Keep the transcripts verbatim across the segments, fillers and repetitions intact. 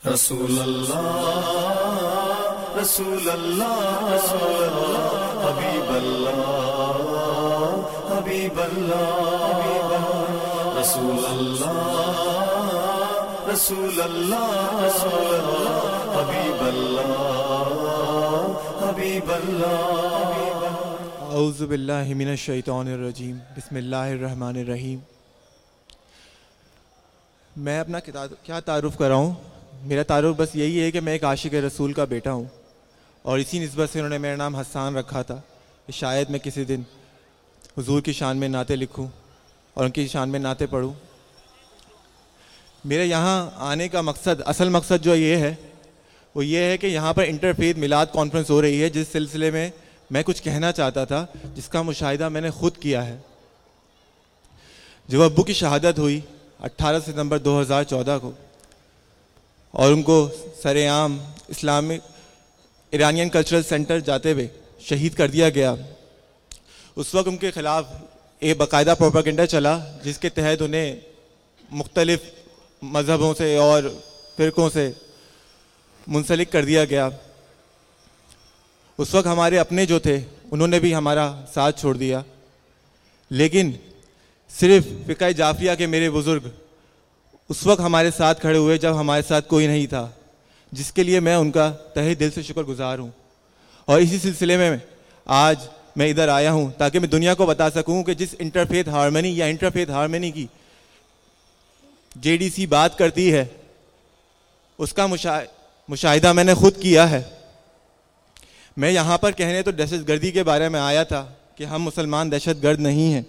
رسول اللہ رسول اللہ رسول اللہ حبیب اللہ حبیب اللہ رسول اللہ رسول اللہ رسول اللہ حبیب اللہ حبیب اللہ. اعوذ باللہ من الشیطان الرجیم. بسم اللہ الرحمن الرحیم. میں اپنا کیا تعارف کر رہا ہوں. میرا تعارف بس یہی ہے کہ میں ایک عاشق رسول کا بیٹا ہوں، اور اسی نسبت سے انہوں نے میرا نام حسان رکھا تھا کہ شاید میں کسی دن حضور کی شان میں نعتیں لکھوں اور ان کی شان میں نعتیں پڑھوں. میرے یہاں آنے کا مقصد، اصل مقصد جو یہ ہے وہ یہ ہے کہ یہاں پر انٹرفیتھ میلاد کانفرنس ہو رہی ہے، جس سلسلے میں میں کچھ کہنا چاہتا تھا، جس کا مشاہدہ میں نے خود کیا ہے. جب ابو کی شہادت ہوئی اٹھارہ ستمبر دو ہزار چودہ کو، اور ان کو سر عام اسلامک ایرانین کلچرل سینٹر جاتے ہوئے شہید کر دیا گیا، اس وقت ان کے خلاف ایک باقاعدہ پروپیگنڈا چلا جس کے تحت انہیں مختلف مذہبوں سے اور فرقوں سے منسلک کر دیا گیا. اس وقت ہمارے اپنے جو تھے انہوں نے بھی ہمارا ساتھ چھوڑ دیا، لیکن صرف فقہ جعفریہ کے میرے بزرگ اس وقت ہمارے ساتھ کھڑے ہوئے جب ہمارے ساتھ کوئی نہیں تھا، جس کے لیے میں ان کا تہہ دل سے شکر گزار ہوں. اور اسی سلسلے میں آج میں ادھر آیا ہوں تاکہ میں دنیا کو بتا سکوں کہ جس انٹرفیتھ ہارمنی یا انٹرفیتھ ہارمنی کی جے ڈی سی بات کرتی ہے، اس کا مشاہدہ میں نے خود کیا ہے. میں یہاں پر کہنے تو دہشت گردی کے بارے میں آیا تھا کہ ہم مسلمان دہشت گرد نہیں ہیں،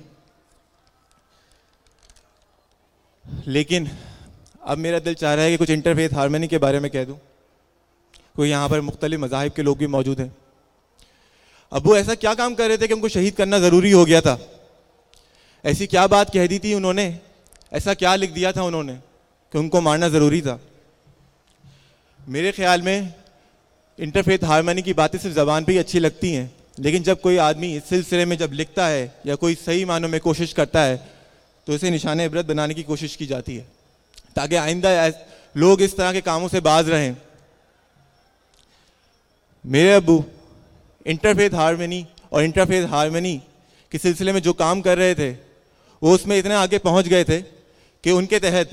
لیکن اب میرا دل چاہ رہا ہے کہ کچھ انٹرفیتھ ہارمنی کے بارے میں کہہ دوں. کوئی یہاں پر مختلف مذاہب کے لوگ بھی موجود ہیں. ابو ایسا کیا کام کر رہے تھے کہ ان کو شہید کرنا ضروری ہو گیا تھا؟ ایسی کیا بات کہہ دی تھی انہوں نے؟ ایسا کیا لکھ دیا تھا انہوں نے کہ ان کو مارنا ضروری تھا؟ میرے خیال میں انٹرفیتھ ہارمنی کی باتیں صرف زبان پہ ہی اچھی لگتی ہیں، لیکن جب کوئی آدمی اس سلسلے میں جب لکھتا ہے یا کوئی صحیح معنوں میں کوشش کرتا ہے تو اسے نشان عبرت بنانے کی کوشش کی جاتی ہے تاکہ آئندہ لوگ اس طرح کے کاموں سے باز رہیں. میرے ابو انٹرفیتھ ہارمنی اور انٹرفیتھ ہارمنی کے سلسلے میں جو کام کر رہے تھے وہ اس میں اتنے آگے پہنچ گئے تھے کہ ان کے تحت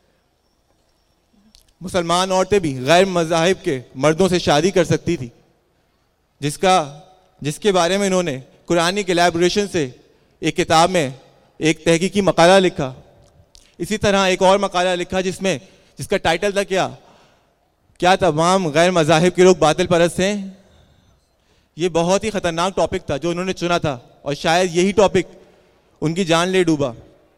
مسلمان عورتیں بھی غیر مذاہب کے مردوں سے شادی کر سکتی تھی، جس کا جس کے بارے میں انہوں نے قرآنی کولیبوریشن سے ایک کتاب میں ایک تحقیقی مقالہ لکھا. اسی طرح ایک اور مقالہ لکھا جس میں جس کا ٹائٹل تھا کیا کیا تمام غیر مذاہب کے لوگ باطل پرست ہیں. یہ بہت ہی خطرناک ٹاپک تھا جو انہوں نے چنا تھا، اور شاید یہی ٹاپک ان کی جان لے ڈوبا.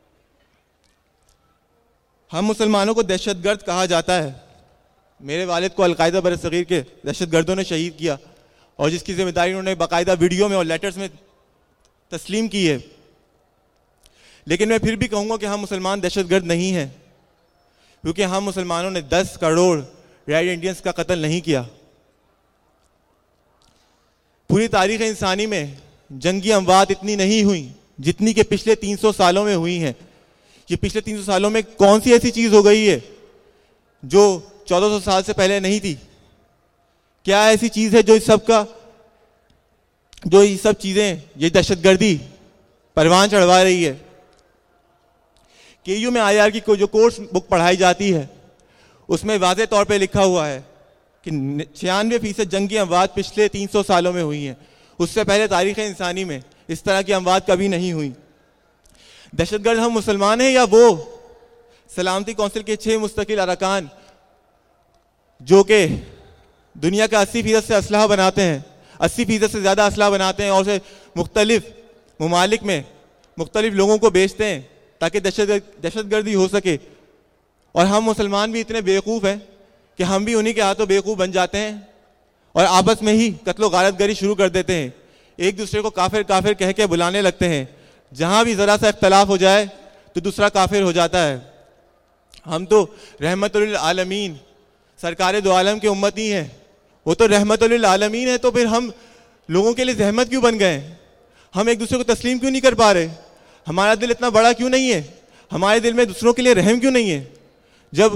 ہم مسلمانوں کو دہشت گرد کہا جاتا ہے. میرے والد کو القاعدہ برصغیر کے دہشت گردوں نے شہید کیا، اور جس کی ذمہ داری انہوں نے باقاعدہ ویڈیو میں اور لیٹرز میں تسلیم کی ہے. لیکن میں پھر بھی کہوں گا کہ ہم مسلمان دہشت گرد نہیں ہیں، کیونکہ ہم مسلمانوں نے دس کروڑ ریڈ انڈینز کا قتل نہیں کیا. پوری تاریخ انسانی میں جنگی اموات اتنی نہیں ہوئی جتنی کہ پچھلے تین سو سالوں میں ہوئی ہیں. یہ پچھلے تین سو سالوں میں کون سی ایسی چیز ہو گئی ہے جو چودہ سو سال سے پہلے نہیں تھی؟ کیا ایسی چیز ہے جو اس سب کا جو یہ سب چیزیں یہ دہشت گردی پروان چڑھوا رہی ہے؟ کے یو میں آئی آر کی جو کورس بک پڑھائی جاتی ہے اس میں واضح طور پہ لکھا ہوا ہے کہ چھیانوے فیصد جنگی اموات پچھلے تین سو سالوں میں ہوئی ہیں. اس سے پہلے تاریخ انسانی میں اس طرح کی اموات کبھی نہیں ہوئی. دہشت گرد ہم مسلمان ہیں یا وہ سلامتی کونسل کے چھ مستقل ارکان جو کہ دنیا کا اسی فیصد سے اسلحہ بناتے ہیں، اسی فیصد سے زیادہ اسلحہ بناتے ہیں اور اسے مختلف ممالک میں مختلف لوگوں کو بیچتے ہیں تاکہ دہشت دہشت گردی ہو سکے. اور ہم مسلمان بھی اتنے بیوقوف ہیں کہ ہم بھی انہی کے ہاتھوں بیوقوف بن جاتے ہیں اور آپس میں ہی قتل و غارت گری شروع کر دیتے ہیں. ایک دوسرے کو کافر کافر کہہ کے بلانے لگتے ہیں. جہاں بھی ذرا سا اختلاف ہو جائے تو دوسرا کافر ہو جاتا ہے. ہم تو رحمت للعالمین سرکار دو عالم کے امتی ہیں، وہ تو رحمت للعالمین ہے، تو پھر ہم لوگوں کے لیے زحمت کیوں بن گئے؟ ہم ایک دوسرے کو تسلیم کیوں نہیں کر پا رہے؟ ہمارا دل اتنا بڑا کیوں نہیں ہے؟ ہمارے دل میں دوسروں کے لیے رحم کیوں نہیں ہے؟ جب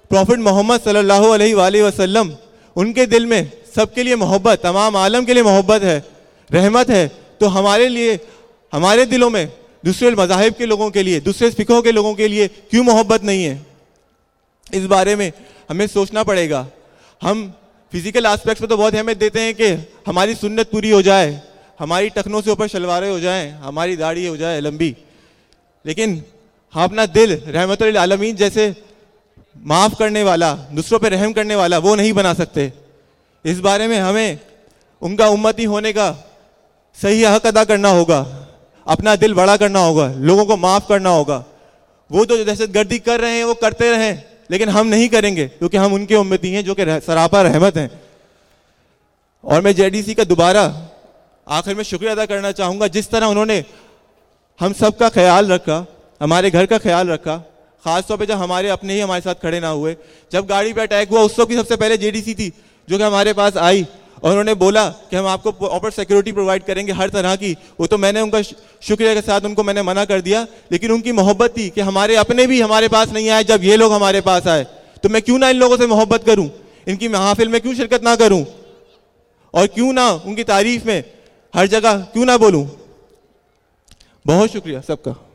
प्रॉफिट मोहम्मद सल्लल्लाहु अलैहि वालेहि वसल्लम, उनके दिल में सबके लिए मोहब्बत, तमाम आलम के लिए मोहब्बत है, रहमत है, तो हमारे लिए, हमारे दिलों में दूसरे मज़ाहिब के लोगों के लिए, दूसरे फ़िक़्हों के लोगों के लिए क्यों मोहब्बत नहीं है? इस बारे में हमें सोचना पड़ेगा। हम फिज़िकल एस्पेक्ट्स में तो बहुत अहमियत देते हैं कि हमारी सुन्नत पूरी हो जाए, हमारी टखनों से ऊपर शलवारें हो जाएं, हमारी दाढ़ी हो जाए लंबी, लेकिन हम अपना दिल रहमतुल आलमीन जैसे माफ़ करने वाला, दूसरों पे रहम करने वाला वो नहीं बना सकते। इस बारे में हमें उनका उम्मती होने का सही हक अदा करना होगा, अपना दिल बड़ा करना होगा, लोगों को माफ़ करना होगा। वो जो दहशतगर्दी कर रहे हैं वो करते रहें, लेकिन हम नहीं करेंगे, क्योंकि हम उनके उम्मती हैं जो कि सरापा रहमत हैं। और मैं जे डी सी का दोबारा आखिर में शुक्रिया अदा करना चाहूँगा, जिस तरह उन्होंने हम सब का ख्याल रखा, हमारे घर का ख्याल रखा, ख़ास तौर पे जब हमारे अपने ही हमारे साथ खड़े ना हुए। जब गाड़ी पे अटैक हुआ उस वक्त भी सबसे पहले जे डी सी थी जो कि हमारे पास आई और उन्होंने बोला कि हम आपको प्रॉपर सिक्योरिटी प्रोवाइड करेंगे हर तरह की। वो तो मैंने उनका शुक्रिया के साथ उनको मैंने मना कर दिया, लेकिन उनकी मोहब्बत थी कि हमारे अपने भी हमारे पास नहीं आए, जब ये लोग हमारे पास आए तो मैं क्यों ना इन लोगों से मोहब्बत करूं, इनकी महफिल में क्यों शिरकत ना करूं, और क्यों ना उनकी तारीफ में हर जगह क्यों ना बोलूं। बहुत शुक्रिया सबका।